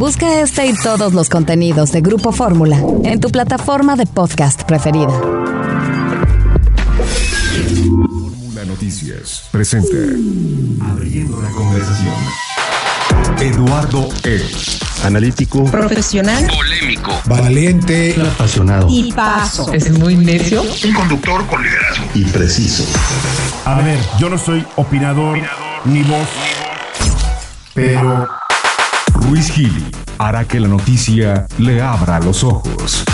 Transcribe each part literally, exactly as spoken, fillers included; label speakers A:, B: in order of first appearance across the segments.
A: Busca este y todos los contenidos de Grupo Fórmula en tu plataforma de podcast preferida.
B: Fórmula Noticias presenta Abriendo la Conversación. Eduardo Es.
C: Analítico,
D: profesional,
E: polémico,
C: valiente,
D: apasionado y paso.
F: Es muy necio.
E: Un conductor con liderazgo
C: y preciso.
B: A ver, yo no soy opinador, opinador ni voz, pero Ruiz Gili hará que la noticia le abra los ojos.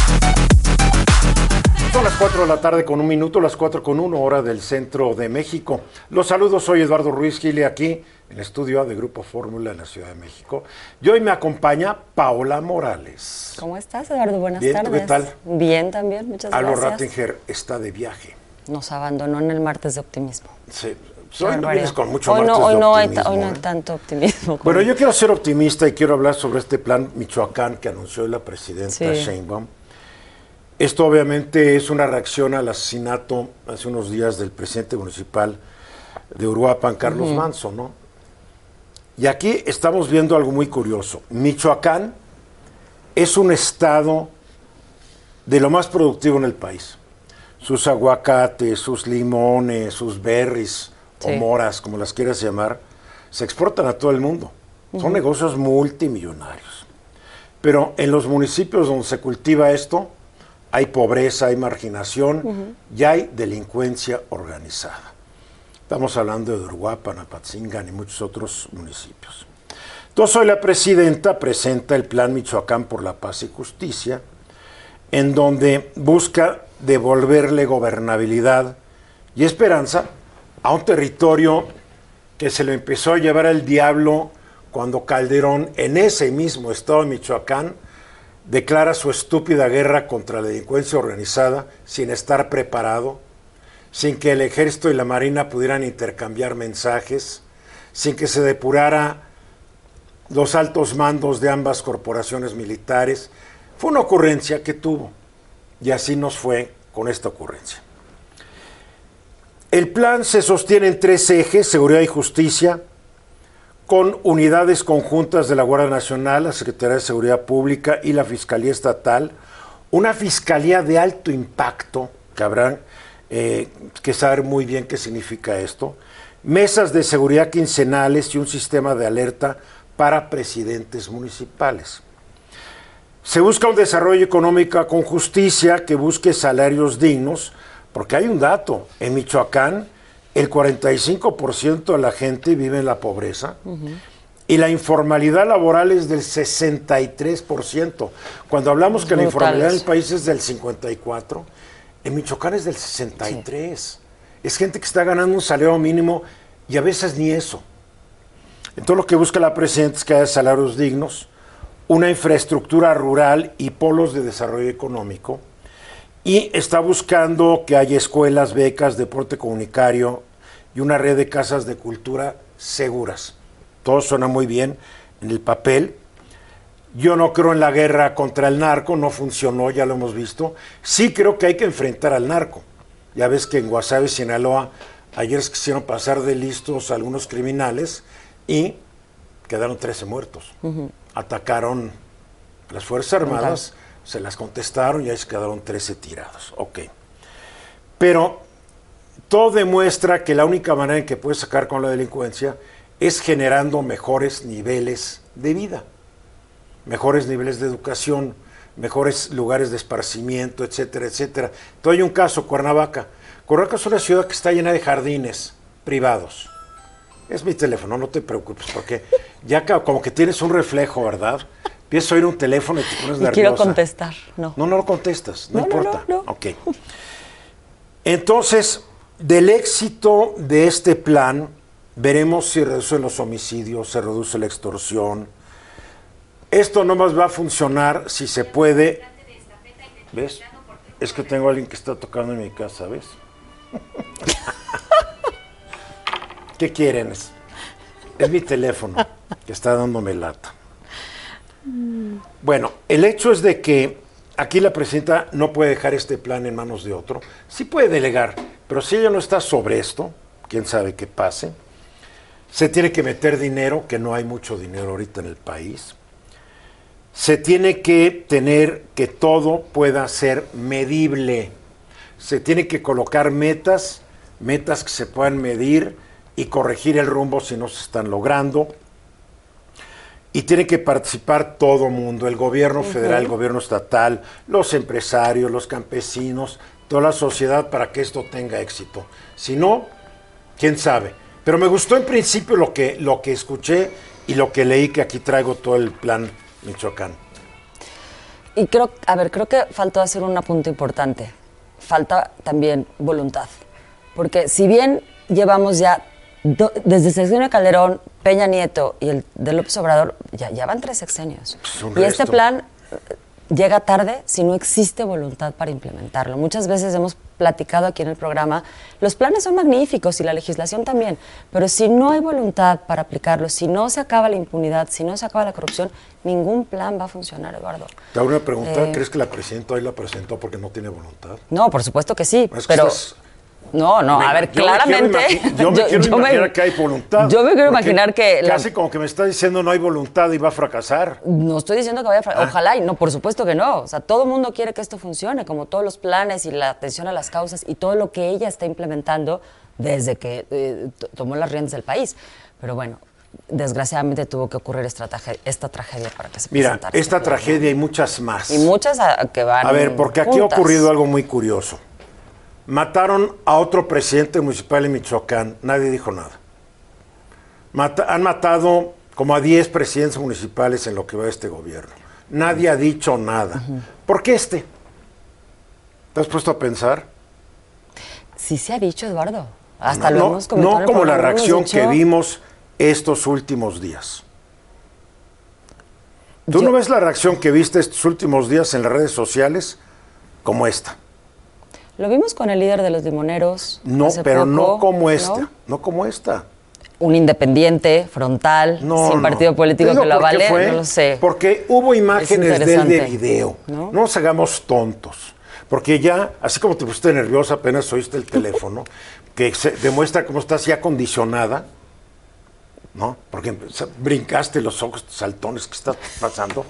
G: Son las cuatro de la tarde con un minuto, las cuatro con uno, hora del centro de México. Los saludos, soy Eduardo Ruiz Gili, aquí en el estudio de Grupo Fórmula en la Ciudad de México. Y hoy me acompaña Paola Morales.
H: ¿Cómo estás, Eduardo? Buenas
G: Bien,
H: tardes.
G: ¿tú qué tal?
H: Bien, también, muchas
G: Alo
H: gracias.
G: Rattinger está de viaje.
H: Nos abandonó en el martes de optimismo.
G: Sí. Hoy no vienes con mucho
H: hoy
G: martes
H: no, hoy
G: de
H: no
G: optimismo.
H: Hay, hoy no hay
G: ¿eh?
H: tanto optimismo.
G: Bueno, yo quiero ser optimista y quiero hablar sobre este plan Michoacán que anunció la presidenta
H: Sí.
G: Sheinbaum. Esto obviamente es una reacción al asesinato hace unos días del presidente municipal de Uruapan, Carlos uh-huh. Manso, ¿no? Y aquí estamos viendo algo muy curioso. Michoacán es un estado de lo más productivo en el país. Sus aguacates, sus limones, sus berries sí. o moras, como las quieras llamar, se exportan a todo el mundo. Uh-huh. Son negocios multimillonarios. Pero en los municipios donde se cultiva esto, hay pobreza, hay marginación uh-huh. y hay delincuencia organizada. Estamos hablando de Uruapan, Apatzingán y muchos otros municipios. Entonces hoy la presidenta presenta el Plan Michoacán por la Paz y Justicia, en donde busca devolverle gobernabilidad y esperanza a un territorio que se lo empezó a llevar al diablo cuando Calderón, en ese mismo estado de Michoacán, declara su estúpida guerra contra la delincuencia organizada sin estar preparado, sin que el ejército y la marina pudieran intercambiar mensajes, sin que se depurara los altos mandos de ambas corporaciones militares. Fue una ocurrencia que tuvo, y así nos fue con esta ocurrencia. El plan se sostiene en tres ejes: seguridad y justicia, con unidades conjuntas de la Guardia Nacional, la Secretaría de Seguridad Pública y la Fiscalía Estatal, una fiscalía de alto impacto, que habrán eh, que saber muy bien qué significa esto, mesas de seguridad quincenales y un sistema de alerta para presidentes municipales. Se busca un desarrollo económico con justicia que busque salarios dignos, porque hay un dato, en Michoacán el cuarenta y cinco por ciento de la gente vive en la pobreza uh-huh. y la informalidad laboral es del sesenta y tres por ciento. Cuando hablamos que Brutales. La informalidad en el país es del cincuenta y cuatro por ciento, en Michoacán es del sesenta y tres por ciento. Sí. Es gente que está ganando un salario mínimo y a veces ni eso. Entonces lo que busca la presidenta es que haya salarios dignos, una infraestructura rural y polos de desarrollo económico, y está buscando que haya escuelas, becas, deporte comunitario y una red de casas de cultura seguras. Todo suena muy bien en el papel. Yo no creo en la guerra contra el narco, no funcionó, ya lo hemos visto. Sí creo que hay que enfrentar al narco. Ya ves que en Guasave, Sinaloa, ayer se quisieron pasar de listos a algunos criminales y quedaron trece muertos. Uh-huh. Atacaron las Fuerzas Armadas, se las contestaron y ahí se quedaron trece tirados. Ok. Pero todo demuestra que la única manera en que puedes sacar con la delincuencia es generando mejores niveles de vida, mejores niveles de educación, mejores lugares de esparcimiento, etcétera, etcétera. Entonces hay un caso, Cuernavaca. Cuernavaca es una ciudad que está llena de jardines privados. Es mi teléfono, no te preocupes, porque ya como que tienes un reflejo, ¿verdad? Empiezas a oír un teléfono y te pones
H: y
G: nerviosa.
H: Quiero contestar, no.
G: No, no lo contestas, no, no importa.
H: No, no, no.
G: Ok. Entonces, del éxito de este plan, veremos si reducen los homicidios, se reduce la extorsión. Esto no más va a funcionar si se puede. ¿Ves? Es que tengo a alguien que está tocando en mi casa, ¿ves? ¿Qué quieren? Es, es mi teléfono que está dándome lata. Bueno, el hecho es de que aquí la presidenta no puede dejar este plan en manos de otro. Sí puede delegar, pero si ella no está sobre esto, quién sabe qué pase. Se tiene que meter dinero, que no hay mucho dinero ahorita en el país. Se tiene que tener que todo pueda ser medible. Se tiene que colocar metas, metas que se puedan medir y corregir el rumbo si no se están logrando. Y tiene que participar todo mundo, el gobierno federal, el gobierno estatal, los empresarios, los campesinos, toda la sociedad para que esto tenga éxito. Si no, quién sabe. Pero me gustó en principio lo que, lo que escuché y lo que leí, que aquí traigo todo el plan Michoacán.
H: Y creo, a ver, creo que faltó hacer un punto importante. Falta también voluntad. Porque si bien llevamos ya, do, desde el sexenio de Calderón, Peña Nieto y el de López Obrador, ya, ya van tres sexenios.
G: Pues un
H: y
G: resto.
H: este plan llega tarde si no existe voluntad para implementarlo. Muchas veces hemos platicado aquí en el programa, los planes son magníficos y la legislación también, pero si no hay voluntad para aplicarlos, si no se acaba la impunidad, si no se acaba la corrupción, ningún plan va a funcionar, Eduardo.
G: Te hago una pregunta,
H: Eh,
G: ¿crees que la presidenta hoy la presentó porque no tiene voluntad?
H: No, por supuesto que sí,
G: Es que
H: pero...
G: estás-
H: No, no, a
G: Me-
H: ver,
G: yo me quiero
H: claramente...
G: imagi- Yo me quiero imaginar que hay voluntad.
H: Yo me quiero
G: porque
H: imaginar que... la-
G: Casi como que me está diciendo no hay voluntad y va a fracasar.
H: No estoy diciendo que vaya a fra-
G: Ah.
H: Ojalá, y no, por supuesto que no. O sea, todo el mundo quiere que esto funcione, como todos los planes y la atención a las causas y todo lo que ella está implementando desde que eh, t- tomó las riendas del país. Pero bueno, desgraciadamente tuvo que ocurrir esta tragedia, esta tragedia para que se
G: Mira,
H: presentara este
G: esta
H: plan,
G: tragedia y muchas más.
H: ¿no? Y muchas a- que van
G: A ver, porque aquí
H: juntas.
G: ha ocurrido algo muy curioso. Mataron a otro presidente municipal en Michoacán, nadie dijo nada. Mata- han matado como a diez presidentes municipales en lo que va de este gobierno. Nadie ha dicho nada. ¿Por qué este? ¿Te has puesto a pensar?
H: Sí se ha dicho, Eduardo. Hasta lo
G: no,
H: hemos comentado.
G: no
H: en el
G: como la
H: programa, hemos
G: reacción
H: dicho-
G: que vimos estos últimos días. ¿Tú
H: Yo-
G: no ves la reacción que viste estos últimos días en las redes sociales como esta?
H: Lo vimos con el líder de los limoneros.
G: No,
H: hace
G: pero no
H: poco,
G: como esta,
H: ¿no?
G: no como esta.
H: Un independiente, frontal,
G: No,
H: sin
G: no.
H: partido político
G: Te digo
H: que lo
G: por qué
H: avale,
G: fue,
H: no lo sé.
G: Porque hubo imágenes de él de
H: interesante,
G: video.
H: ¿no?
G: ¿no? nos hagamos tontos. Porque ya, así como te pusiste nerviosa apenas oíste el teléfono, que se demuestra cómo estás ya condicionada, ¿no? Porque empe- brincaste los ojos saltones que está pasando.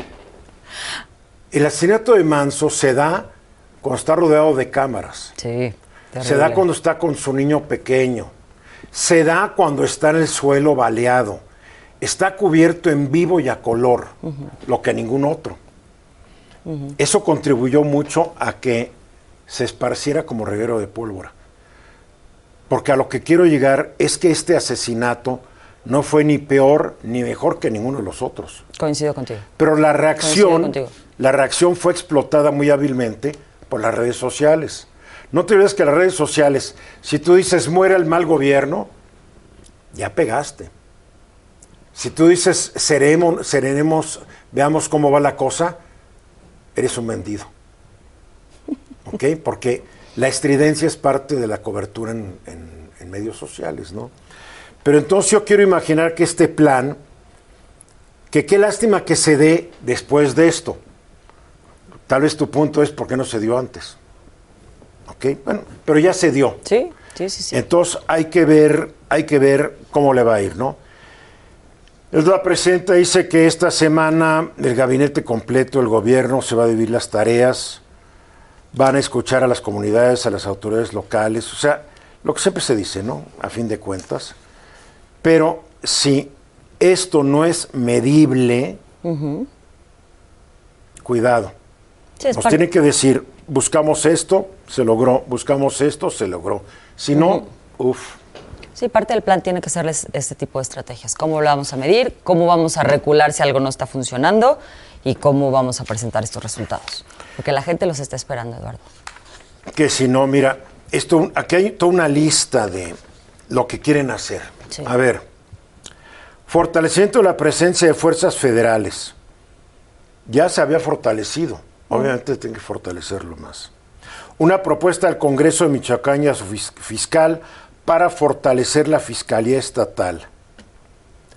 G: El asesinato de Manso se da cuando está rodeado de cámaras.
H: Sí,
G: Se da cuando está con su niño pequeño. Se da cuando está en el suelo baleado. Está cubierto en vivo y a color, lo que ningún otro. Eso contribuyó mucho a que se esparciera como reguero de pólvora. Porque a lo que quiero llegar es que este asesinato no fue ni peor ni mejor que ninguno de los otros.
H: Coincido contigo.
G: Pero la
H: Coincido
G: reacción,
H: contigo.
G: la reacción fue explotada muy hábilmente por las redes sociales. No te olvides que las redes sociales, si tú dices muera el mal gobierno, ya pegaste. Si tú dices seremos, seremos, veamos cómo va la cosa, eres un vendido. ¿Ok? Porque la estridencia es parte de la cobertura en, en- en medios sociales, ¿no? Pero entonces yo quiero imaginar que este plan, que qué lástima que se dé después de esto. Tal vez tu punto es por qué no se dio antes. ¿Ok? Bueno, pero ya se dio.
H: Sí, sí, sí, sí.
G: Entonces hay que ver, hay que ver cómo le va a ir, ¿no? La presidenta dice que esta semana el gabinete completo, el gobierno, se va a dividir las tareas, van a escuchar a las comunidades, a las autoridades locales, o sea, lo que siempre se dice, ¿no? A fin de cuentas. Pero si esto no es medible, cuidado.
H: Sí, es
G: Nos
H: parte-
G: tiene que decir, buscamos esto, se logró, buscamos esto, se logró. Si no, uff.
H: Sí, parte del plan tiene que ser es- este tipo de estrategias. ¿Cómo lo vamos a medir? ¿Cómo vamos a recular si algo no está funcionando? ¿Y cómo vamos a presentar estos resultados? Porque la gente los está esperando, Eduardo.
G: Que si no, mira, esto, aquí hay toda una lista de lo que quieren hacer.
H: Sí.
G: A ver, fortalecimiento de la presencia de fuerzas federales. Ya se había fortalecido, obviamente tienen que fortalecerlo más. Una propuesta al Congreso de Michoacán y a su fis- fiscal para fortalecer la Fiscalía Estatal.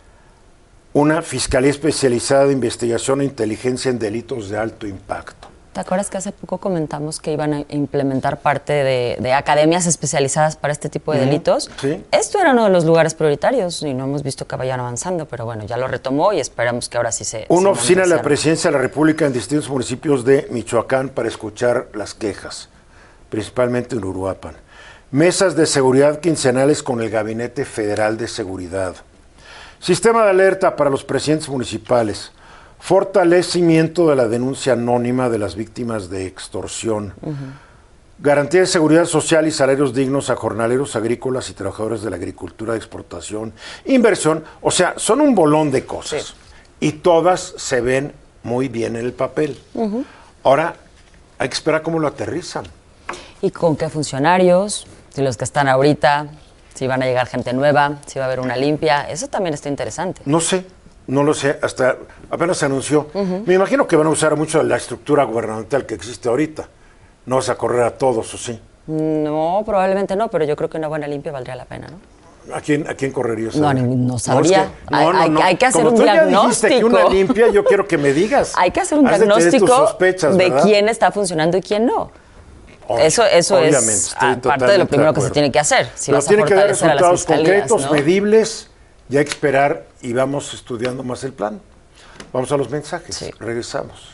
G: Una Fiscalía especializada de investigación e inteligencia en delitos de alto impacto.
H: ¿Te acuerdas que hace poco comentamos que iban a implementar parte de, de academias especializadas para este tipo de uh-huh. delitos?
G: Sí.
H: Esto era uno de los lugares prioritarios y no hemos visto que vayan avanzando, pero bueno, ya lo retomó y esperamos que ahora sí se...
G: Una
H: se
G: oficina de la
H: mantenga.
G: Presidencia de la República en distintos municipios de Michoacán para escuchar las quejas, principalmente en Uruapan. Mesas de seguridad quincenales con el Gabinete Federal de Seguridad. Sistema de alerta para los presidentes municipales. Fortalecimiento de la denuncia anónima de las víctimas de extorsión. Uh-huh. Garantía de seguridad social y salarios dignos a jornaleros agrícolas y trabajadores de la agricultura de exportación. Inversión, o sea, son un bolón de cosas. Sí. Y todas se ven muy bien en el papel. Uh-huh. Ahora, hay que esperar cómo lo aterrizan.
H: ¿Y con qué funcionarios? Si los que están ahorita, si van a llegar gente nueva, si va a haber una limpia. Eso también está interesante.
G: No sé. No lo sé, hasta apenas se anunció. Uh-huh. Me imagino que van a usar mucho la estructura gubernamental que existe ahorita. No vas a correr a todos, ¿o sí?
H: No, probablemente no, pero yo creo que una buena limpia valdría la pena, ¿no?
G: ¿A quién, a quién correrías?
H: No, no sabría.
G: No, es que, no,
H: hay,
G: no,
H: hay, hay que hacer
G: Como
H: un
G: tú
H: diagnóstico.
G: Ya dijiste que una limpia, yo quiero que me digas.
H: Hay que hacer un
G: Has
H: diagnóstico
G: de, sospechas,
H: de quién está funcionando y quién no.
G: Oh,
H: eso eso
G: es
H: parte de lo primero que se tiene que hacer. Si
G: Pero
H: vas
G: tiene
H: a
G: que dar
H: fortalecer a las
G: resultados
H: fiscalías,
G: concretos,
H: ¿no?
G: medibles, y hay que esperar y vamos estudiando más el plan. Vamos a los mensajes.
H: Sí.
G: Regresamos.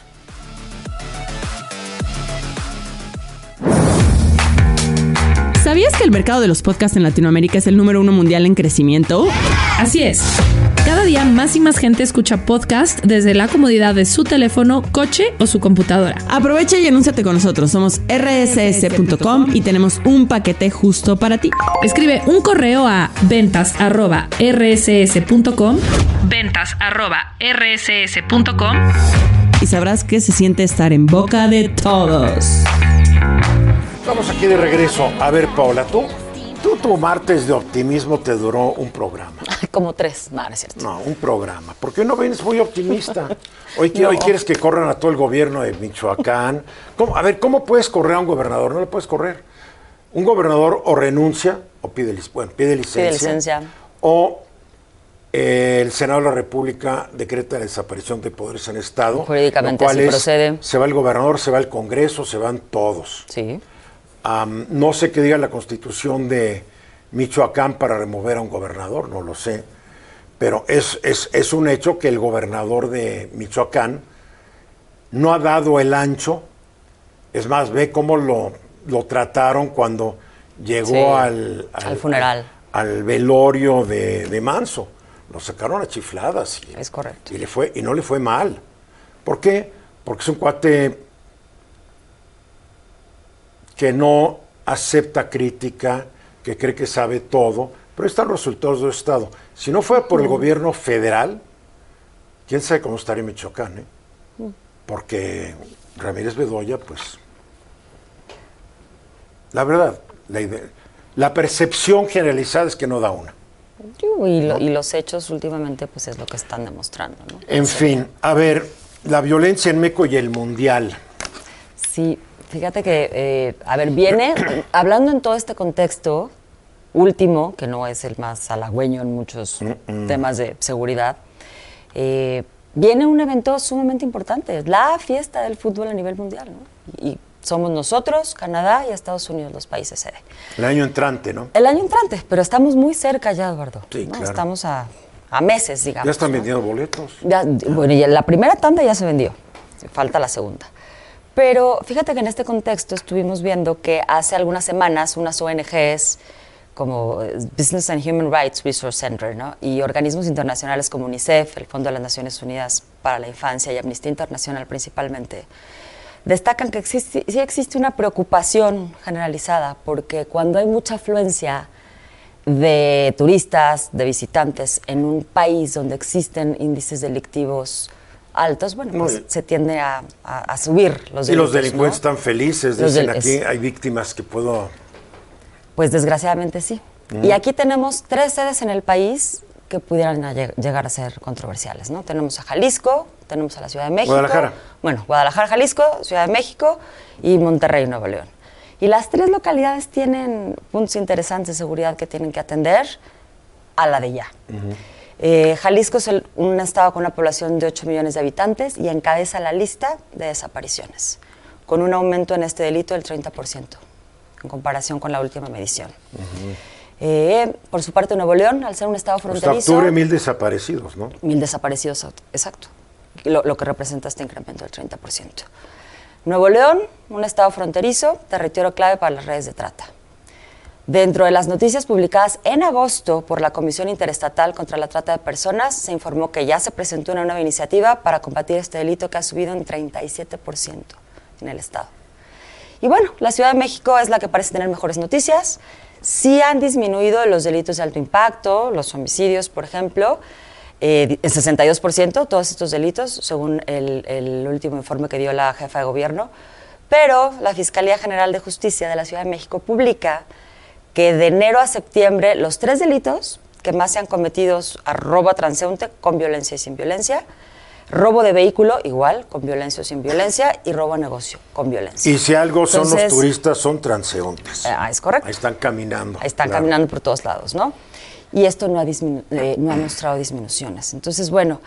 E: ¿Sabías que el mercado de los podcasts en Latinoamérica es el número uno mundial en crecimiento?
F: Así es. Cada día más y más gente escucha podcast desde la comodidad de su teléfono, coche o su computadora.
E: Aprovecha y anúnciate con nosotros. Somos erre ese ese punto com y tenemos un paquete justo para ti.
F: Escribe un correo a ventas arroba erre ese ese punto com, ventas arroba erre ese ese punto com
E: y sabrás que se siente estar en boca de todos.
G: Estamos aquí de regreso. A ver, Paola, tú, tú tu martes de optimismo te duró un programa.
H: Como tres, no, no es cierto.
G: No, un programa. ¿Por qué no vienes muy optimista? Hoy, no. hoy quieres que corran a todo el gobierno de Michoacán. ¿Cómo? A ver, ¿cómo puedes correr a un gobernador? No lo puedes correr. Un gobernador o renuncia, o pide, bueno, pide licencia.
H: Pide licencia.
G: O eh, el Senado de la República decreta la desaparición de poderes en Estado.
H: Jurídicamente así procede.
G: Se va el gobernador, se va el Congreso, se van todos.
H: Sí.
G: Um, no sé qué diga la Constitución de Michoacán para remover a un gobernador, no lo sé, pero es, es, es un hecho que el gobernador de Michoacán no ha dado el ancho. Es más, ve cómo lo, lo trataron cuando llegó sí, al, al,
H: al funeral,
G: al, al velorio de, de Manso. Lo sacaron a chifladas. Y,
H: es correcto.
G: Y, le fue, y no le fue mal. ¿Por qué? Porque es un cuate que no acepta crítica, que cree que sabe todo, pero están los resultados del Estado. Si no fuera por el gobierno federal, quién sabe cómo estaría Michoacán, ¿eh? Porque Ramírez Bedoya, pues, la verdad, la, idea, la percepción generalizada es que no da una.
H: Y, lo,
G: ¿no?
H: y los hechos últimamente, pues, es lo que están demostrando, ¿no?
G: En sí. fin, a ver, la violencia en México y el Mundial.
H: Sí. Fíjate que, eh, a ver, viene, hablando en todo este contexto último, que no es el más halagüeño en muchos Mm-mm. temas de seguridad, eh, viene un evento sumamente importante, la fiesta del fútbol a nivel mundial, ¿no? Y somos nosotros, Canadá y Estados Unidos los países sede.
G: El año entrante, ¿no?
H: El año entrante, pero estamos muy cerca ya, Eduardo.
G: Sí,
H: ¿no?
G: claro.
H: Estamos a, a meses, digamos.
G: Ya están
H: ¿no?
G: vendiendo boletos.
H: Ya, bueno, y la primera tanda ya se vendió, falta la segunda. Pero fíjate que en este contexto estuvimos viendo que hace algunas semanas unas O N Ges como Business and Human Rights Resource Center, ¿no? y organismos internacionales como UNICEF, el Fondo de las Naciones Unidas para la Infancia y Amnistía Internacional principalmente, destacan que existe, sí existe una preocupación generalizada porque cuando hay mucha afluencia de turistas, de visitantes en un país donde existen índices delictivos altos, bueno, pues Muy se tiende a, a, a subir los delitos.
G: Y los delincuentes, ¿no? Están felices, dicen
H: del,
G: aquí
H: es,
G: hay víctimas que puedo...
H: Pues desgraciadamente sí. Mm. Y aquí tenemos tres sedes en el país que pudieran a lleg- llegar a ser controversiales, ¿no? Tenemos a Jalisco, tenemos a la Ciudad de México.
G: Guadalajara.
H: Bueno, Guadalajara, Jalisco, Ciudad de México y Monterrey, Nuevo León. Y las tres localidades tienen puntos interesantes de seguridad que tienen que atender a la de ya. Uh-huh. Eh, Jalisco es el, un estado con una población de ocho millones de habitantes y encabeza la lista de desapariciones. con un aumento en este delito del treinta por ciento en comparación con la última medición. Uh-huh. Eh, por su parte, Nuevo León, al ser un estado fronterizo...
G: Hasta octubre, mil desaparecidos, ¿no?
H: Mil desaparecidos, exacto. Lo, lo que representa este incremento del treinta por ciento. Nuevo León, un estado fronterizo, territorio clave para las redes de trata. Dentro de las noticias publicadas en agosto por la Comisión Interestatal contra la Trata de Personas, se informó que ya se presentó una nueva iniciativa para combatir este delito que ha subido en treinta y siete por ciento en el estado. Y bueno, la Ciudad de México es la que parece tener mejores noticias. Sí han disminuido los delitos de alto impacto, los homicidios, por ejemplo, eh, en sesenta y dos por ciento, todos estos delitos, según el, el último informe que dio la jefa de gobierno. Pero la Fiscalía General de Justicia de la Ciudad de México publica que de enero a septiembre los tres delitos que más se han cometido a robo a transeúnte con violencia y sin violencia, robo de vehículo igual, con violencia o sin violencia, y robo a negocio con violencia.
G: Y si algo son
H: Entonces,
G: los turistas, son transeúntes.
H: Ah, es correcto.
G: Ahí están caminando.
H: Ahí están
G: claro.
H: caminando por todos lados, ¿no? Y esto no ha, disminu- eh, no ha mostrado disminuciones. Entonces, bueno,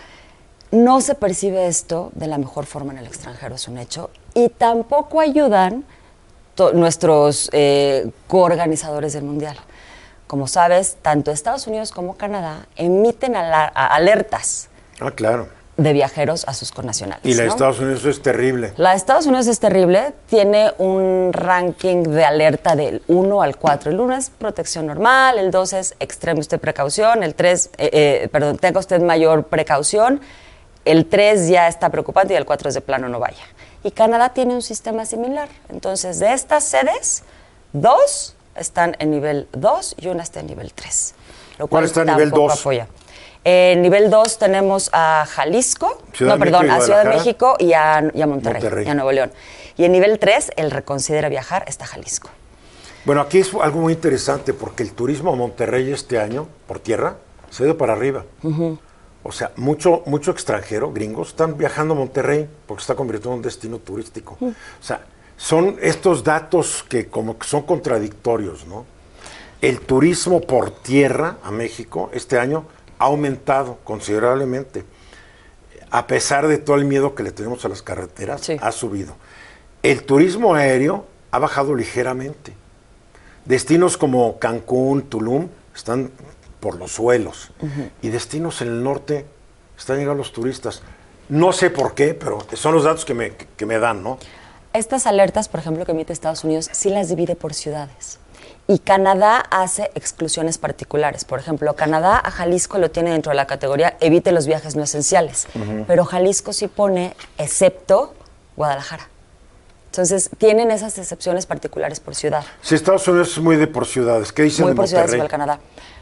H: no se percibe esto de la mejor forma en el extranjero, es un hecho, y tampoco ayudan To- nuestros eh, coorganizadores del Mundial. Como sabes, tanto Estados Unidos como Canadá emiten ala- a- alertas
G: Ah, claro.
H: de viajeros a sus connacionales.
G: Y la de
H: ¿no?
G: Estados Unidos es terrible.
H: La de Estados Unidos es terrible, tiene un ranking de alerta del uno al cuatro. El uno es protección normal, el dos es extreme usted precaución, el tres, eh, eh, perdón, tenga usted mayor precaución, el tres ya está preocupante y el cuatro es de plano no vaya. Y Canadá tiene un sistema similar. Entonces, de estas sedes, dos están en nivel dos y una está en nivel tres. Lo
G: ¿Cuál
H: cual
G: está en nivel
H: tampoco
G: dos?
H: apoya. En nivel dos tenemos a Jalisco,
G: Ciudad
H: no,
G: de
H: perdón,
G: México y
H: a Ciudad de
G: Guadalajara.
H: México y a, y a Monterrey,
G: Monterrey.
H: y a Nuevo León. Y en nivel tres, el reconsidera viajar, está Jalisco.
G: Bueno, aquí es algo muy interesante porque el turismo a Monterrey este año, por tierra, se ha ido para arriba. Uh-huh. O sea, mucho, mucho extranjero, gringos, están viajando a Monterrey porque se está convirtiendo en un destino turístico. Uh-huh. O sea, son estos datos que como que son contradictorios, ¿no? El turismo por tierra a México este año ha aumentado considerablemente. A pesar de todo el miedo que le tenemos a las carreteras, sí. ha subido. El turismo aéreo ha bajado ligeramente. Destinos como Cancún, Tulum, están por los suelos. Uh-huh. Y destinos en el norte están llegando los turistas. No sé por qué, pero son los datos que me, que me dan, ¿no?
H: Estas alertas, por ejemplo, que emite Estados Unidos, sí las divide por ciudades. Y Canadá hace exclusiones particulares. Por ejemplo, Canadá a Jalisco lo tiene dentro de la categoría evite los viajes no esenciales. Uh-huh. Pero Jalisco sí pone excepto Guadalajara. Entonces, tienen esas excepciones particulares por ciudad.
G: Si Estados Unidos es muy de por ciudades, ¿qué dicen
H: muy
G: de
H: por
G: Monterrey?
H: Ciudades igual Canadá.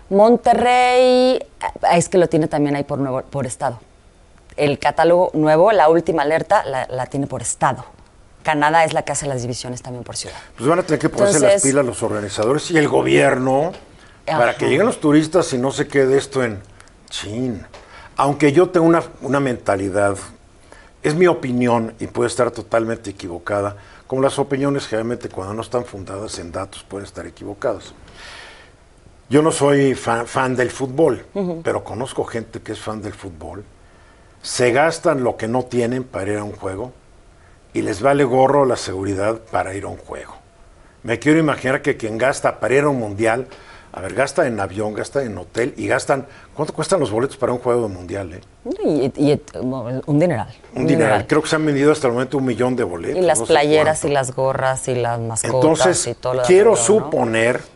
H: Monterrey, es que lo tiene también ahí por, nuevo, por estado. El catálogo nuevo, la última alerta, la, la tiene por estado. Canadá es la que hace las divisiones también por ciudad.
G: Pues van a tener que ponerse Entonces, las pilas los organizadores y el gobierno ajá. para que lleguen los turistas y no se quede esto en chin. Aunque yo tengo una, una mentalidad, es mi opinión y puede estar totalmente equivocada, como las opiniones generalmente cuando no están fundadas en datos pueden estar equivocadas. Yo no soy fan, fan del fútbol, uh-huh. pero conozco gente que es fan del fútbol. Se gastan lo que no tienen para ir a un juego y les vale gorro la seguridad para ir a un juego. Me quiero imaginar que quien gasta para ir a un mundial, a ver, gasta en avión, gasta en hotel y gastan... ¿Cuánto cuestan los boletos para un juego de mundial? Eh?
H: Y, y, un dineral.
G: Un, un dineral. dineral. Creo que se han vendido hasta el momento un millón de boletos.
H: Y las
G: no
H: playeras
G: sé
H: y las gorras y las mascotas.
G: Entonces,
H: y todo lo
G: quiero
H: arriba,
G: suponer
H: ¿no?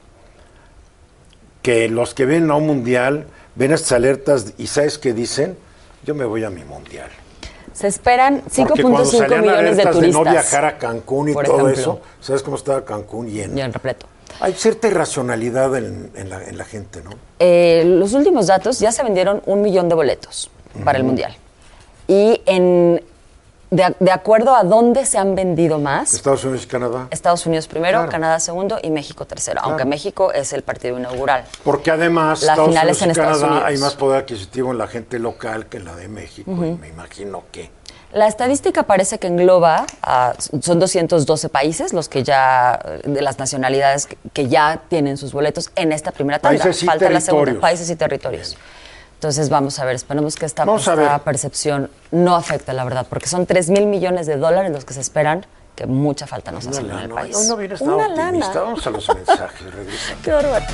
G: que los que vienen a un mundial ven estas alertas y ¿sabes qué dicen? Yo me voy a mi mundial.
H: Se esperan cinco punto cinco millones de turistas.
G: De no viajar a Cancún y todo
H: ejemplo.
G: eso, ¿sabes cómo estaba Cancún lleno?
H: Lleno repleto.
G: Hay cierta irracionalidad en, en, la, en la gente, ¿no?
H: Eh, los últimos datos, ya se vendieron un millón de boletos uh-huh. para el Mundial. Y en, de, de acuerdo a dónde se han vendido más...
G: Estados Unidos y Canadá.
H: Estados Unidos primero, claro. Canadá segundo y México tercero. Claro. Aunque México es el partido inaugural.
G: Porque además
H: la
G: Estados
H: final
G: Unidos
H: es en
G: y
H: Estados
G: Canadá
H: Unidos.
G: hay más poder adquisitivo en la gente local que en la de México. Uh-huh. Y me imagino que...
H: La estadística parece que engloba, a, son doscientos doce países los que ya, de las nacionalidades que, que ya tienen sus boletos en esta primera tanda.
G: Países y
H: Falta la segunda,
G: territorios.
H: países y territorios. Bien. Entonces vamos a ver, esperemos que esta,
G: esta
H: percepción no afecte, la verdad, porque son tres mil millones de dólares los que se esperan que mucha falta nos hace en el
G: no,
H: país.
G: Hoy no vienes tan
H: Una
G: optimista.
H: lana.
G: Vamos a los mensajes, regresa.
H: Qué bárbaro.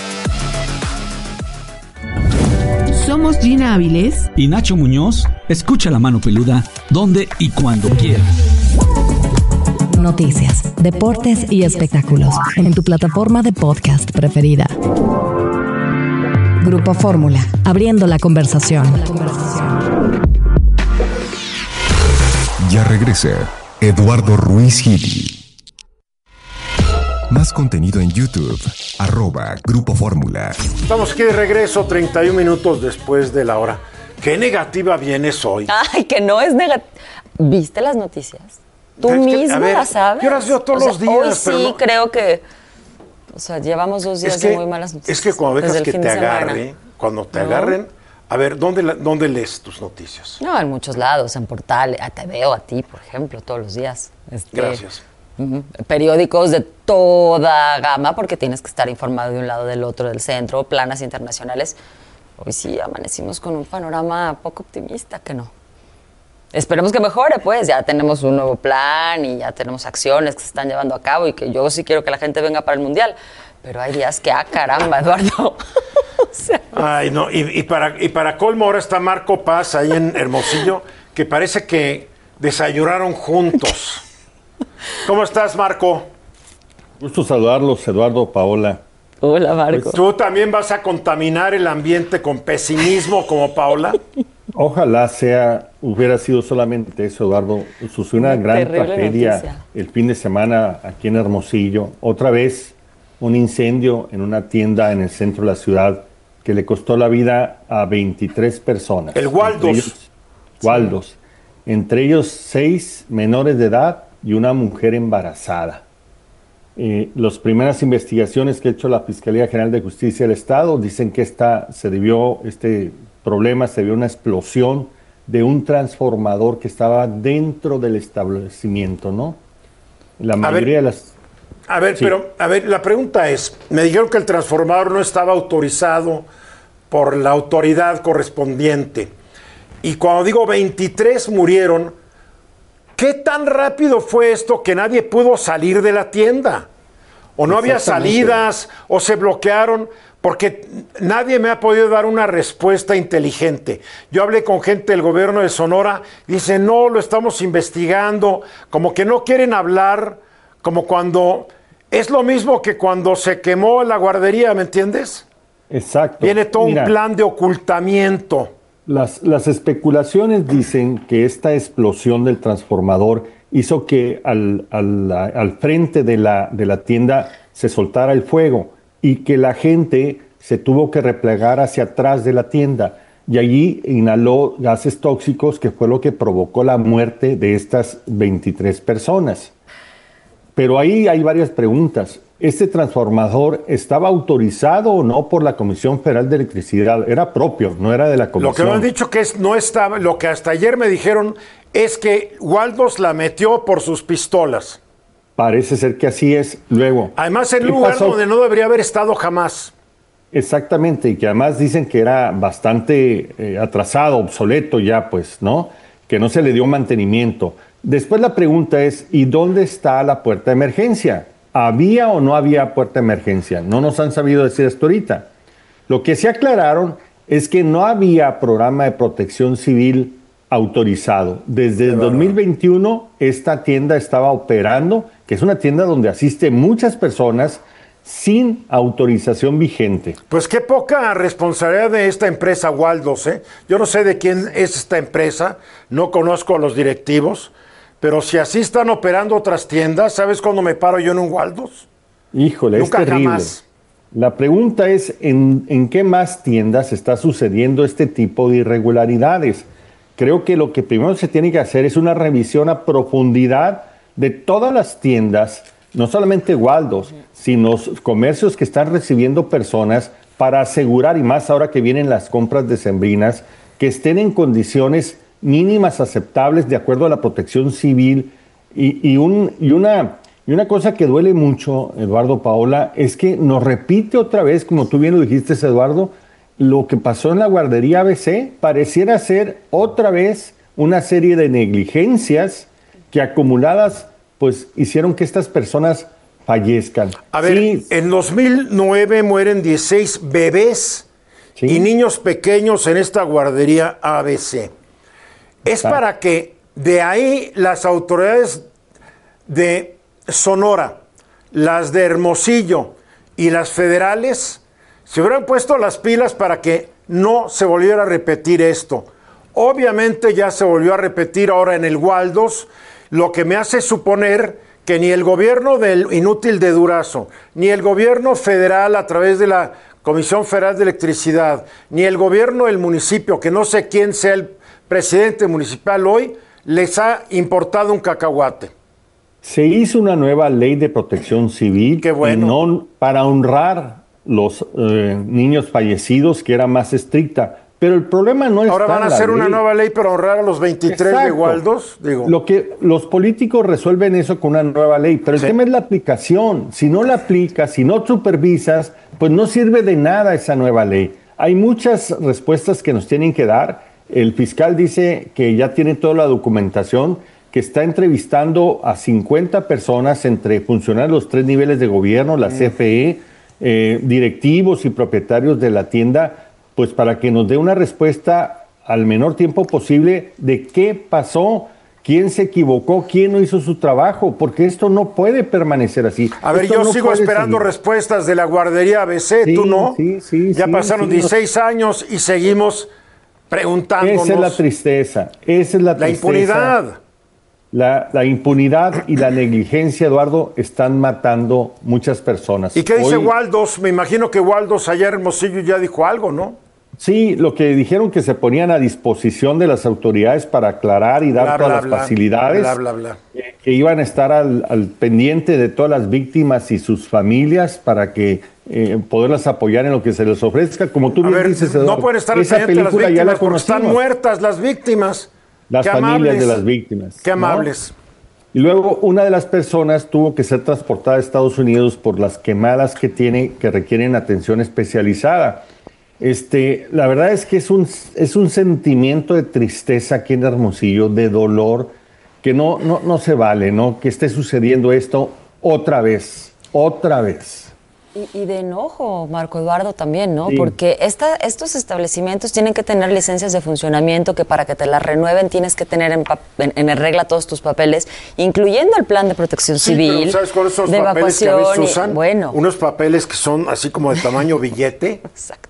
E: Somos Gina Áviles
I: y Nacho Muñoz. Escucha La Mano Peluda donde y cuando quieras.
A: Noticias, deportes y espectáculos en tu plataforma de podcast preferida. Grupo Fórmula, abriendo la conversación.
B: Ya regresa Eduardo Ruiz Gili. Más contenido en YouTube, arroba Grupo Fórmula.
G: Estamos aquí de regreso, treinta y un minutos después de la hora. ¿Qué negativa vienes hoy?
H: Ay, que no es negativa. ¿Viste las noticias? Tú
G: Es que,
H: mismo
G: a ver,
H: las sabes.
G: yo las veo todos
H: O sea,
G: los días,
H: Hoy
G: pero
H: sí
G: no-
H: creo que... O sea, llevamos dos días
G: Es que,
H: de muy malas noticias.
G: es que cuando dejas
H: desde el
G: que
H: fin
G: te
H: de semana.
G: agarre, cuando te
H: ¿No?
G: agarren, a ver, ¿dónde, la- ¿dónde lees tus noticias?
H: No, en muchos lados, en portales. Ah, te veo a ti, por ejemplo, todos los días. Este,
G: Gracias.
H: ujú, periódicos de toda gama, porque tienes que estar informado de un lado del otro del centro, planas internacionales. Hoy sí amanecimos con un panorama poco optimista, que no. Esperemos que mejore, pues. Ya tenemos un nuevo plan y ya tenemos acciones que se están llevando a cabo y que yo sí quiero que la gente venga para el Mundial. Pero hay días que, ah, caramba, Eduardo. O sea,
G: Ay, no, y, y para, y para colmo ahora está Marco Paz ahí en Hermosillo, que parece que desayunaron juntos. ¿Cómo estás, Marco?
J: Gusto saludarlos, Eduardo, Paola.
H: hola, Marco.
G: ¿Tú también vas a contaminar el ambiente con pesimismo como Paola?
J: Ojalá sea, hubiera sido solamente eso, Eduardo. Sucedió una
H: Una
J: gran
H: terrible
J: tragedia
H: noticia.
J: el fin de semana aquí en Hermosillo. Otra vez un incendio en una tienda en el centro de la ciudad que le costó la vida a veintitrés personas.
G: El Waldos.
J: Entre ellos, Waldos. Entre ellos seis menores de edad y una mujer embarazada. Eh, las primeras investigaciones que ha hecho la Fiscalía General de Justicia del Estado dicen que esta, se debió, este problema se debió a una explosión de un transformador que estaba dentro del establecimiento, ¿no? La mayoría de las...
G: A ver,
J: Sí.
G: pero, a ver, la pregunta es, me dijeron que el transformador no estaba autorizado por la autoridad correspondiente. Y cuando digo veintitrés murieron, ¿qué tan rápido fue esto que nadie pudo salir de la tienda? ¿O no había
J: Exactamente.
G: salidas? ¿O se bloquearon? Porque nadie me ha podido dar una respuesta inteligente. Yo hablé con gente del gobierno de Sonora, y dicen, no, lo estamos investigando, como que no quieren hablar, como cuando... Es lo mismo que cuando se quemó la guardería, ¿me entiendes?
J: Exacto.
G: Viene todo
J: Mira,
G: un plan de ocultamiento.
J: Las, las especulaciones dicen que esta explosión del transformador hizo que al, al, al frente de la, de la tienda se soltara el fuego y que la gente se tuvo que replegar hacia atrás de la tienda y allí inhaló gases tóxicos que fue lo que provocó la muerte de estas veintitrés personas. Pero ahí hay varias preguntas. ¿Este transformador estaba autorizado o no por la Comisión Federal de Electricidad? Era propio, no era de la
G: Lo
J: Comisión.
G: que me han dicho que es, no estaba, lo que hasta ayer me dijeron es que Waldos la metió por sus pistolas.
J: Parece ser que así es. Luego,
G: Además, en
J: ¿qué
G: un lugar
J: pasó?
G: donde no debería haber estado jamás.
J: Exactamente, y que además dicen que era bastante eh, atrasado, obsoleto ya, pues, ¿no? Que no se le dio mantenimiento. Después la pregunta es, ¿y dónde está la puerta de emergencia? ¿Había o no había puerta de emergencia? No nos han sabido decir esto ahorita. Lo que se aclararon es que no había programa de protección civil autorizado. Desde el dos mil veintiuno esta tienda estaba operando, que es una tienda donde asisten muchas personas sin autorización vigente.
G: Pues qué poca responsabilidad de esta empresa Waldos, ¿eh? Yo no sé de quién es esta empresa, no conozco a los directivos, pero si así están operando otras tiendas, ¿sabes cuándo me paro yo en un Waldos?
J: Híjole,
G: Nunca
J: es terrible.
G: jamás.
J: La pregunta es, ¿en, ¿en qué más tiendas está sucediendo este tipo de irregularidades? Creo que lo que primero se tiene que hacer es una revisión a profundidad de todas las tiendas, no solamente Waldos, sino comercios que están recibiendo personas para asegurar, y más ahora que vienen las compras decembrinas, que estén en condiciones mínimas aceptables de acuerdo a la protección civil. Y, y, un, y, una, y una cosa que duele mucho, Eduardo, Paola, es que nos repite otra vez, como tú bien lo dijiste, Eduardo, lo que pasó en la guardería A B C. Pareciera ser otra vez una serie de negligencias que acumuladas pues hicieron que estas personas fallezcan.
G: A ver, sí. En dos mil nueve mueren dieciséis bebés sí. y niños pequeños en esta guardería A B C. Es ah. para que de ahí las autoridades de Sonora, las de Hermosillo y las federales se hubieran puesto las pilas para que no se volviera a repetir esto. Obviamente ya se volvió a repetir ahora en el Waldos, lo que me hace suponer que ni el gobierno del inútil de Durazo, ni el gobierno federal a través de la Comisión Federal de Electricidad, ni el gobierno del municipio, que no sé quién sea el presidente municipal hoy, les ha importado un cacahuate.
J: Se hizo una nueva ley de protección civil.
G: Qué bueno.
J: Y no, para honrar los eh, niños fallecidos, que era más estricta. Pero el problema no es
G: ahora van a hacer una nueva ley para honrar a los veintitrés Exacto. de Waldos. Digo.
J: Lo que los políticos resuelven eso con una nueva ley, pero el sí. tema es la aplicación. Si no la aplicas, si no supervisas, pues no sirve de nada esa nueva ley. Hay muchas respuestas que nos tienen que dar. El fiscal dice que ya tiene toda la documentación, que está entrevistando a cincuenta personas entre funcionarios de los tres niveles de gobierno, la mm. C F E, eh, directivos y propietarios de la tienda, pues para que nos dé una respuesta al menor tiempo posible de qué pasó, quién se equivocó, quién no hizo su trabajo, porque esto no puede permanecer así.
G: A ver,
J: esto
G: yo
J: no
G: sigo esperando seguir. respuestas de la guardería A B C, sí, ¿tú no?
J: Sí, sí,
G: ya
J: sí,
G: pasaron
J: sí,
G: dieciséis
J: no.
G: años y seguimos preguntándonos.
J: Esa es la tristeza, esa es la,
G: la
J: tristeza.
G: impunidad.
J: La, la impunidad y la negligencia, Eduardo, están matando muchas personas.
G: ¿Y qué dice
J: Hoy,
G: Waldos? Me imagino que Waldos allá en Hermosillo ya dijo algo, ¿no?
J: Sí, lo que dijeron que se ponían a disposición de las autoridades para aclarar y dar
G: bla,
J: todas
G: bla,
J: las
G: bla,
J: facilidades,
G: bla, bla, bla.
J: Que, que iban a estar al, al pendiente de todas las víctimas y sus familias para que eh, poderlas apoyar en lo que se les ofrezca. Como tú
G: a
J: bien
G: ver,
J: dices, Eduardo,
G: no pueden estar al
J: esa
G: pendiente de las
J: película ya la
G: víctimas porque están
J: conocimos.
G: muertas las víctimas.
J: Las
G: Qué
J: familias
G: amables.
J: de las víctimas.
G: Qué
J: ¿no?
G: amables.
J: Y luego una de las personas tuvo que ser transportada a Estados Unidos por las quemadas que tiene, que requieren atención especializada. Este, la verdad es que es un, es un sentimiento de tristeza aquí en Hermosillo, de dolor, que no, no, no se vale, ¿no? Que esté sucediendo esto otra vez, otra vez.
H: Y, y de enojo, Marco Eduardo, también, ¿no?
J: Sí.
H: Porque esta, estos establecimientos tienen que tener licencias de funcionamiento que para que te las renueven tienes que tener en, en, en regla todos tus papeles, incluyendo el plan de protección
G: sí,
H: civil,
G: pero ¿sabes cuáles son los
H: de
G: papeles que a
H: evacuación.
G: veces usan?
H: Y, bueno.
G: Unos papeles que son así como de tamaño billete.
H: Exacto.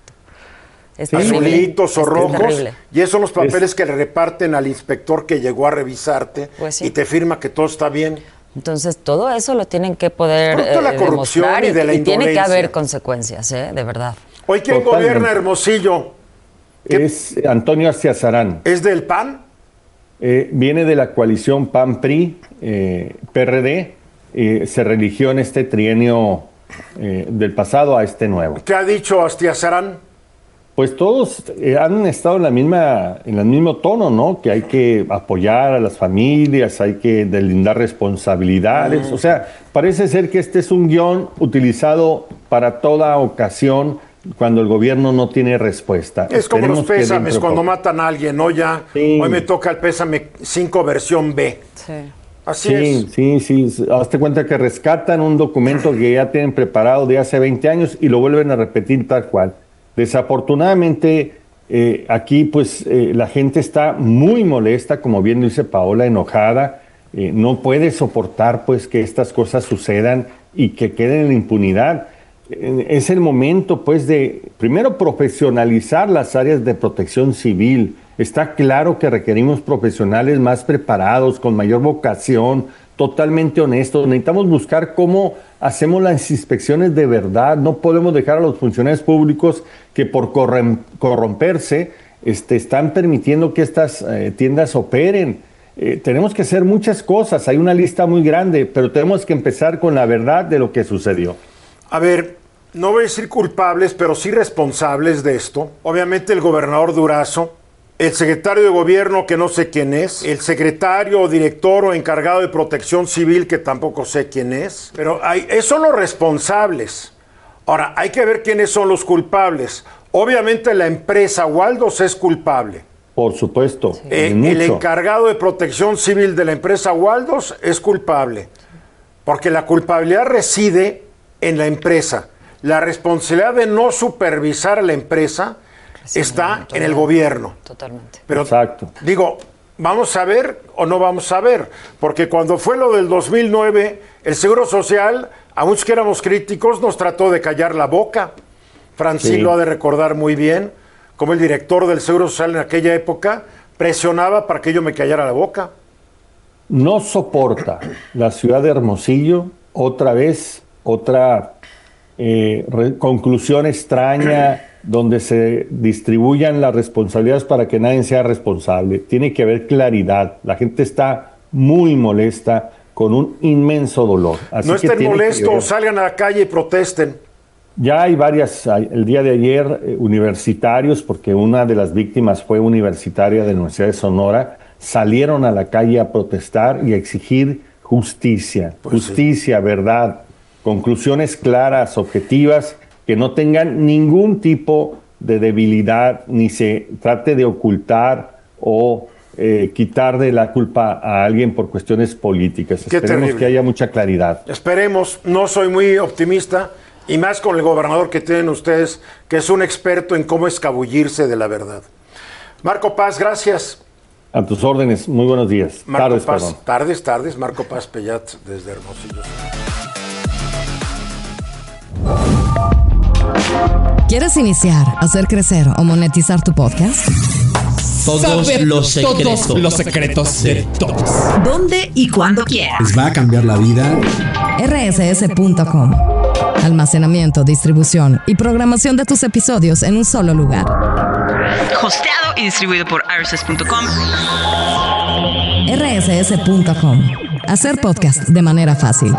H: Es
G: azulitos o
H: es
G: rojos.
H: terrible.
G: Y esos son los papeles es... que le reparten al inspector que llegó a revisarte
H: pues sí.
G: y te firma que todo está bien.
H: Entonces, todo eso lo tienen que poder
G: eh, de la corrupción
H: demostrar
G: y de la
H: y, y tiene que haber
G: indolencia.
H: consecuencias, ¿eh? De verdad.
G: Hoy, ¿quién
J: Totalmente.
G: gobierna Hermosillo? ¿Qué?
J: Es Antonio Astiazarán.
G: ¿Es del P A N?
J: Eh, viene de la coalición P A N P R I, eh, P R D, eh, se religió en este trienio eh, del pasado a este nuevo.
G: ¿Qué ha dicho Astiazarán?
J: Pues todos eh, han estado en la misma, en el mismo tono, ¿no? Que hay que apoyar a las familias, hay que deslindar responsabilidades. Mm. O sea, parece ser que este es un guión utilizado para toda ocasión cuando el gobierno no tiene respuesta.
G: Es como
J: Esperemos
G: los pésames cuando
J: poco.
G: matan a alguien, ¿no? Ya, sí. Hoy me toca el pésame cinco versión B.
H: Sí.
G: Así
J: sí,
G: es.
J: Sí, sí, sí. Hazte cuenta que rescatan un documento que ya tienen preparado de hace veinte años y lo vuelven a repetir tal cual. Desafortunadamente, eh, aquí pues eh, la gente está muy molesta, como bien dice Paola, enojada, eh, no puede soportar pues que estas cosas sucedan y que queden en la impunidad. Eh, es el momento pues de, primero, profesionalizar las áreas de protección civil. Está claro que requerimos profesionales más preparados, con mayor vocación, totalmente honestos. Necesitamos buscar cómo hacemos las inspecciones de verdad. No podemos dejar a los funcionarios públicos que por corromperse este, están permitiendo que estas eh, tiendas operen. Eh, tenemos que hacer muchas cosas. Hay una lista muy grande, pero tenemos que empezar con la verdad de lo que sucedió.
G: A ver, no voy a decir culpables, pero sí responsables de esto. Obviamente el gobernador Durazo, el secretario de gobierno, que no sé quién es, el secretario o director o encargado de protección civil, que tampoco sé quién es, pero hay, esos son los responsables. Ahora, hay que ver quiénes son los culpables. Obviamente la empresa Waldos es culpable.
J: Por supuesto.
G: Sí. Eh, el encargado de protección civil de la empresa Waldos es culpable. Porque la culpabilidad reside en la empresa. La responsabilidad de no supervisar a la empresa sí, está en el gobierno.
H: Totalmente.
G: Pero,
J: exacto.
G: Digo, ¿vamos a ver o no vamos a ver? Porque cuando fue lo del dos mil nueve, el Seguro Social, a muchos que éramos críticos, nos trató de callar la boca. Francine sí. lo ha de recordar muy bien, como el director del Seguro Social en aquella época presionaba para que yo me callara la boca.
J: No soporta la ciudad de Hermosillo otra vez, otra eh, re- conclusión extraña donde se distribuyan las responsabilidades para que nadie sea responsable. Tiene que haber claridad. La gente está muy molesta, con un inmenso dolor. Así
G: no estén
J: que
G: molestos, salgan a la calle y protesten.
J: Ya hay varias, el día de ayer, eh, universitarios, porque una de las víctimas fue universitaria de la Universidad de Sonora, salieron a la calle a protestar y a exigir justicia, pues justicia, sí. verdad, conclusiones claras, objetivas, que no tengan ningún tipo de debilidad, ni se trate de ocultar o eh, quitar de la culpa a alguien por cuestiones políticas.
G: Qué
J: Esperemos
G: terrible.
J: que haya mucha claridad.
G: Esperemos, no soy muy optimista, y más con el gobernador que tienen ustedes, que es un experto en cómo escabullirse de la verdad. Marco Paz, gracias.
J: A tus órdenes, muy buenos días.
G: Marco
J: tardes,
G: Paz,
J: perdón.
G: tardes, tardes, Marco Paz Pellat, desde Hermosillo.
A: ¿Quieres iniciar, hacer crecer o monetizar tu podcast?
K: Todos
L: Saber
K: los secretos.
L: Todos los secretos de todos.
M: ¿Dónde y cuándo quieras?
K: Les va a cambiar la vida.
A: R S S punto com. Almacenamiento, distribución y programación de tus episodios en un solo lugar.
M: Hosteado y distribuido por R S S punto com.
A: R S S punto com. Hacer podcast de manera fácil.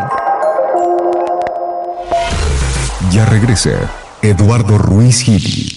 B: Ya regresa Eduardo Ruiz Gili.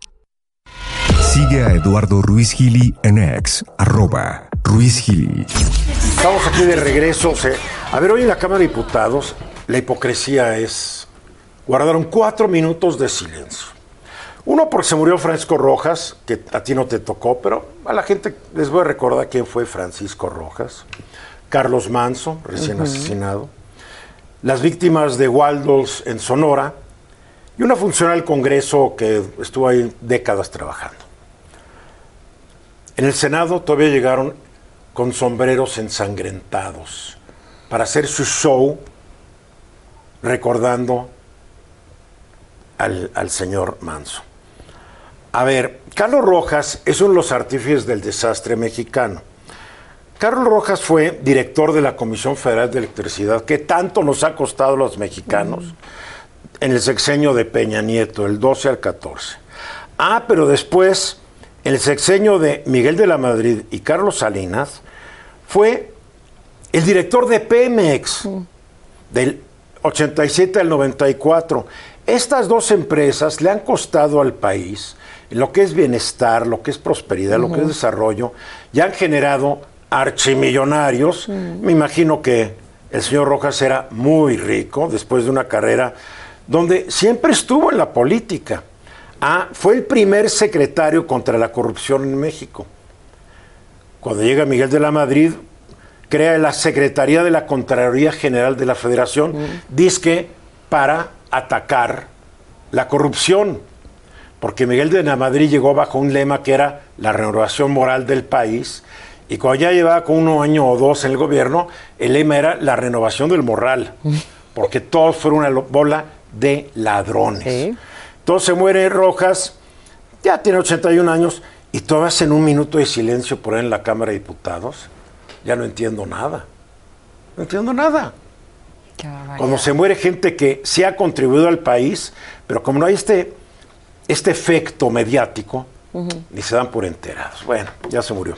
B: Sigue a Eduardo Ruiz Gili en X, arroba Ruiz Gili.
G: Estamos aquí de regreso. Se... A ver, hoy en la Cámara de Diputados, la hipocresía es... Guardaron cuatro minutos de silencio. Uno porque se murió Francisco Rojas, que a ti no te tocó, pero a la gente les voy a recordar quién fue Francisco Rojas. Carlos Manso, recién uh-huh. asesinado. Las víctimas de Waldos en Sonora. Y una funcionaria del Congreso que estuvo ahí décadas trabajando. En el Senado todavía llegaron con sombreros ensangrentados para hacer su show recordando al, al señor Manso. A ver, Carlos Rojas es uno de los artífices del desastre mexicano. Carlos Rojas fue director de la Comisión Federal de Electricidad, que tanto nos ha costado a los mexicanos, mm. en el sexenio de Peña Nieto, del doce al catorce. Ah, pero después, en el sexenio de Miguel de la Madrid y Carlos Salinas, fue el director de Pemex, mm. del ochenta y siete al noventa y cuatro. Estas dos empresas le han costado al país lo que es bienestar, lo que es prosperidad, uh-huh. lo que es desarrollo, y han generado archimillonarios. Uh-huh. Me imagino que el señor Rojas era muy rico después de una carrera donde siempre estuvo en la política. Ah, fue el primer secretario contra la corrupción en México. Cuando llega Miguel de la Madrid, crea la Secretaría de la Contraloría General de la Federación, uh-huh. dizque para atacar la corrupción, porque Miguel de la Madrid llegó bajo un lema que era la renovación moral del país, y cuando ya llevaba con un año o dos en el gobierno, el lema era la renovación del moral, porque todos fueron una bola de ladrones. Sí. Entonces se muere Rojas, ya tiene ochenta y un años, y todavía hacen un minuto de silencio por ahí en la Cámara de Diputados. Ya no entiendo nada. No entiendo nada. Cuando se muere gente que sí ha contribuido al país, pero como no hay este, este efecto mediático, uh-huh. ni se dan por enterados. Bueno, ya se murió.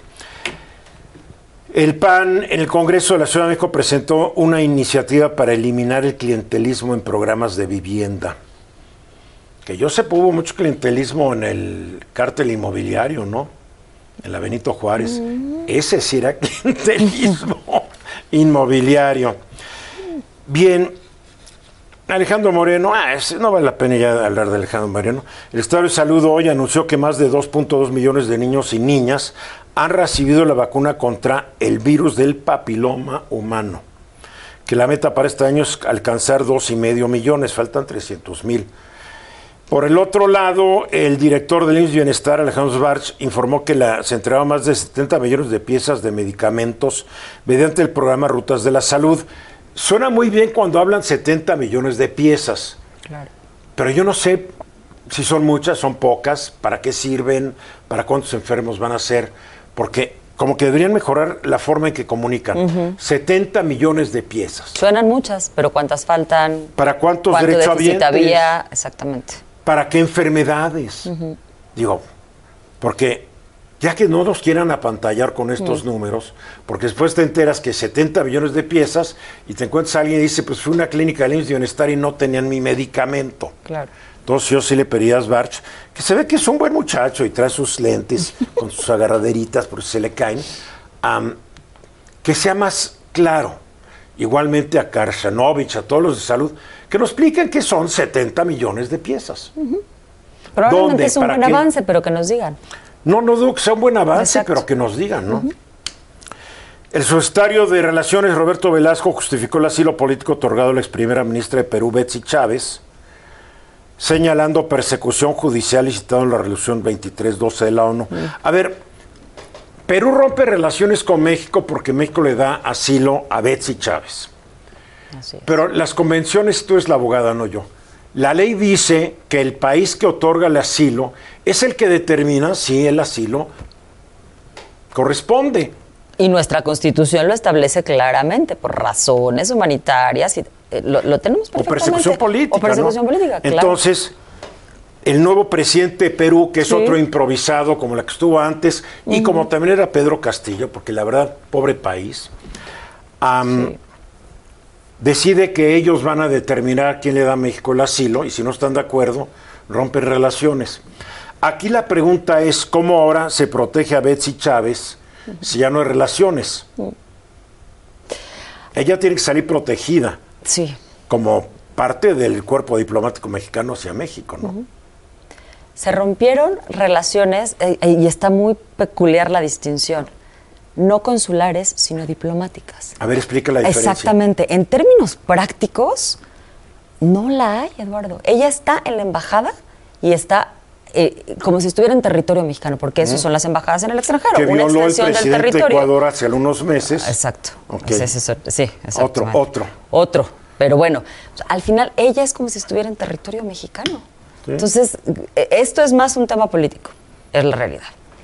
G: El P A N en el Congreso de la Ciudad de México presentó una iniciativa para eliminar el clientelismo en programas de vivienda. Que yo sepa, hubo mucho clientelismo en el cártel inmobiliario, ¿no? En la Benito Juárez. Uh-huh. Ese sí era clientelismo inmobiliario. Bien, Alejandro Moreno, ah, no vale la pena ya hablar de Alejandro Moreno. El Estado de Salud hoy anunció que más de dos punto dos millones de niños y niñas han recibido la vacuna contra el virus del papiloma humano, que la meta para este año es alcanzar dos y medio millones, faltan trescientos mil. Por el otro lado, el director del I M S S Bienestar, Alejandro Schwartz, informó que la, se entregaron más de setenta millones de piezas de medicamentos mediante el programa Rutas de la Salud. Suena muy bien cuando hablan setenta millones de piezas,
H: Claro.
G: pero yo no sé si son muchas, son pocas, para qué sirven, para cuántos enfermos van a ser, porque como que deberían mejorar la forma en que comunican.
H: Ujú.
G: setenta millones de piezas.
H: Suenan muchas, pero ¿cuántas faltan?
G: ¿Para cuántos
H: ¿Cuánto déficit
G: derechohabientes?
H: había? Exactamente.
G: ¿Para qué enfermedades?
H: Ujú.
G: Digo, porque ya que no nos quieran apantallar con estos
H: Mm.
G: números, porque después te enteras que setenta millones de piezas y te encuentras a alguien y dice, pues fui a una clínica del I M S S Bienestar y no tenían mi medicamento.
H: Claro.
G: Entonces yo sí le pedí a Schwartz, que se ve que es un buen muchacho y trae sus lentes con sus agarraderitas porque se le caen, um, que sea más claro. Igualmente a Karshanovich, a todos los de salud, que nos expliquen que son setenta millones de piezas.
H: Ujú. Probablemente
G: ¿Dónde?
H: es un
G: ¿Para
H: buen
G: qué?
H: avance, pero que nos digan.
G: No, no dudo que sea un buen avance,
H: Exacto.
G: pero que nos digan, ¿no? El secretario de Relaciones, Roberto Velasco, justificó el asilo político otorgado a la ex primera ministra de Perú, Betsy Chávez, señalando persecución judicial y citado en la resolución veintitrés doce de la ONU. A ver, Perú rompe relaciones con México porque México le da asilo a Betsy Chávez.
H: Así es.
G: Pero las convenciones, tú eres la abogada, no yo. La ley dice que el país que otorga el asilo es el que determina si el asilo corresponde.
H: Y nuestra Constitución lo establece claramente, por razones humanitarias, y eh, lo, lo tenemos
G: O
H: perfectamente.
G: persecución política.
H: O persecución
G: ¿no?
H: política, claro.
G: Entonces, el nuevo presidente de Perú, que es
H: Sí.
G: otro improvisado como la que estuvo antes, y como también era Pedro Castillo, porque la verdad, pobre país, am,
H: Sí.
G: decide que ellos van a determinar quién le da a México el asilo, y si no están de acuerdo, rompen relaciones. Aquí la pregunta es, ¿cómo ahora se protege a Betsy Chávez si ya no hay relaciones? Ella tiene que salir protegida.
H: Sí.
G: Como parte del cuerpo diplomático mexicano hacia México, ¿no?
H: Se rompieron relaciones, eh, eh, y está muy peculiar la distinción, no consulares, sino diplomáticas.
G: A ver, explica la diferencia.
H: Exactamente. En términos prácticos, no la hay, Eduardo. Ella está en la embajada y está eh, como si estuviera en territorio mexicano, porque eso
G: Mm.
H: son las embajadas en el extranjero.
G: Que
H: una
G: violó el
H: extensión del
G: presidente de
H: territorio.
G: Ecuador hace algunos meses.
H: Exacto.
G: Ok.
H: Sí, sí, sí, sí,
G: Otro,
H: exactamente.
G: otro.
H: Otro. Pero bueno, al final ella es como si estuviera en territorio mexicano.
G: Sí.
H: Entonces, eh, esto es más un tema político, es la realidad.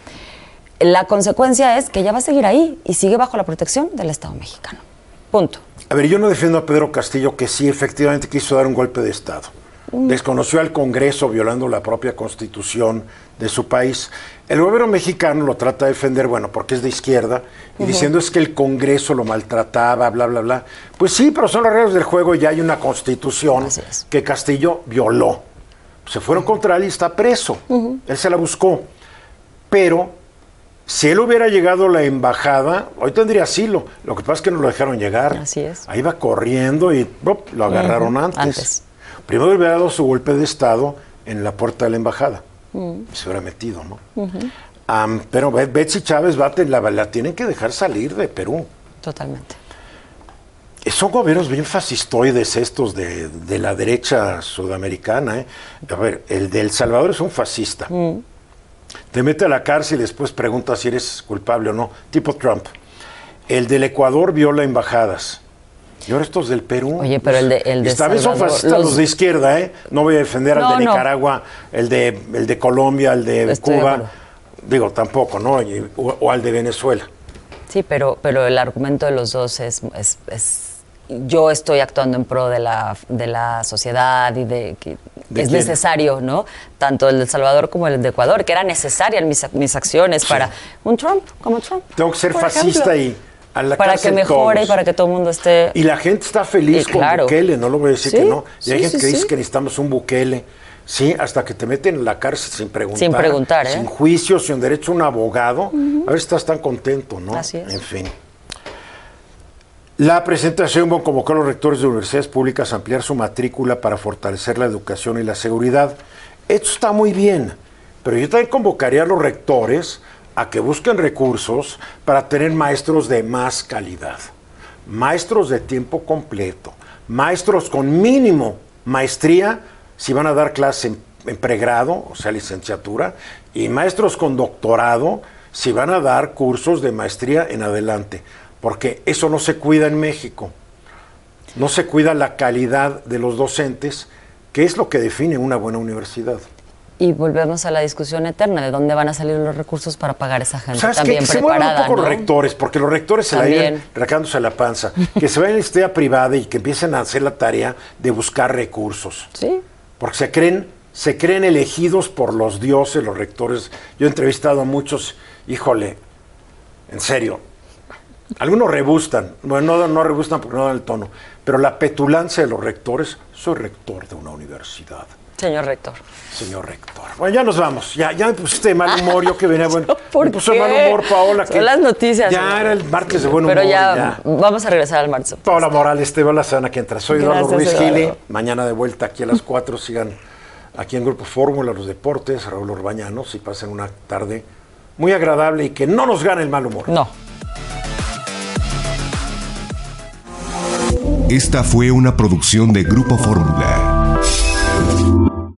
H: La consecuencia es que ella va a seguir ahí y sigue bajo la protección del Estado mexicano. Punto.
G: A ver, yo no defiendo a Pedro Castillo, que sí efectivamente quiso dar un golpe de Estado.
H: Mm.
G: Desconoció al Congreso violando la propia Constitución de su país. El gobierno mexicano lo trata de defender, bueno, porque es de izquierda, y
H: Ujú.
G: diciendo es que el Congreso lo maltrataba, bla, bla, bla. Pues sí, pero son las reglas del juego y ya hay una Constitución que Castillo violó. Se fueron contra él y está preso.
H: Ujú.
G: Él se la buscó. Pero si él hubiera llegado a la embajada, hoy tendría asilo. Lo que pasa es que no lo dejaron llegar.
H: Así es.
G: Ahí va corriendo y ¡pop!, lo agarraron
H: Ujú,
G: antes.
H: antes.
G: Primero hubiera dado su golpe de Estado en la puerta de la embajada.
H: Mm.
G: Se hubiera metido, ¿no?
H: Ujú.
G: Am, pero Bet- Betsy Chávez va a ten- la, la tienen que dejar salir de Perú.
H: Totalmente.
G: Son gobiernos bien fascistoides estos de, de la derecha sudamericana. ¿eh? A ver, el de El Salvador es un fascista.
H: Mm.
G: Te mete a la cárcel y después pregunta si eres culpable o no. Tipo Trump. El del Ecuador viola embajadas. Y ahora estos del Perú.
H: Oye, pero el de, el de
G: Esta vez son
H: Salvador,
G: fascistas los...
H: los-
G: de izquierda, ¿eh? No voy a defender
H: No,
G: al de
H: no.
G: Nicaragua, el de, el de Colombia, el de
H: Estoy de
G: Cuba.
H: acuerdo.
G: Digo, tampoco, ¿no? Y- O, o al de Venezuela.
H: Sí, pero, pero el argumento de los dos es, es, es- yo estoy actuando en pro de la, de la sociedad y de que
G: ¿De
H: es
G: quién?
H: necesario, ¿no? Tanto el de El Salvador como el de Ecuador, que eran necesarias mis, mis acciones para un Trump, como Trump.
G: Tengo que ser
H: por
G: fascista
H: ejemplo.
G: y a la
H: Para que
G: cárcel
H: mejore
G: todos.
H: y para que todo el mundo esté...
G: Y la gente está feliz
H: Eh,
G: con
H: claro.
G: Bukele, no lo voy a decir
H: Sí,
G: que no. Y
H: sí,
G: hay gente
H: sí,
G: que dice
H: sí.
G: que necesitamos un Bukele. Sí, hasta que te meten en la cárcel sin preguntar.
H: Sin preguntar, ¿eh?
G: Sin juicio, sin derecho a un abogado. A ver si estás tan contento, ¿no?
H: Así es.
G: En fin. La presidenta Sheinbaum convocó a los rectores de universidades públicas a ampliar su matrícula para fortalecer la educación y la seguridad. Esto está muy bien, pero yo también convocaría a los rectores a que busquen recursos para tener maestros de más calidad. maestros de tiempo completo, maestros con mínimo maestría, si van a dar clase en, en pregrado, o sea, licenciatura, y maestros con doctorado, si van a dar cursos de maestría en adelante, porque eso no se cuida en México. No se cuida la calidad de los docentes, que es lo que define una buena universidad.
H: Y volvemos a la discusión eterna de dónde van a salir los recursos para pagar a esa gente.
G: ¿Sabes
H: también
G: qué? Que
H: preparada,
G: se muevan un poco
H: ¿no?
G: los rectores, porque los rectores se
H: También.
G: la llevan rascándose la panza. Que se vayan a la historia privada y que empiecen a hacer la tarea de buscar recursos.
H: Sí.
G: Porque se creen, se creen elegidos por los dioses, los rectores. Yo he entrevistado a muchos, híjole, en serio. Algunos rebustan, bueno, no, no rebustan porque no dan el tono, pero la petulancia de los rectores, soy rector de una universidad.
H: Señor rector.
G: Señor rector. Bueno, ya nos vamos. Ya, ya me pusiste de mal humor, yo que venía bueno.
H: ¿Por
G: me puso de
H: qué?
G: mal humor, Paola.
H: Son
G: que
H: las noticias.
G: Ya
H: señor.
G: era el martes de buen
H: Pero
G: humor.
H: ya,
G: ya.
H: vamos a regresar al martes.
G: Paola Morales, te veo la semana que entra. Soy Eduardo
H: Gracias,
G: Ruiz
H: Eduardo.
G: Gili. Mañana de vuelta aquí a las cuatro. Sigan aquí en Grupo Fórmula, los deportes, Raúl Orbañanos, y pasen una tarde muy agradable y que no nos gane el mal humor.
H: No.
B: Esta fue una producción de Grupo Fórmula.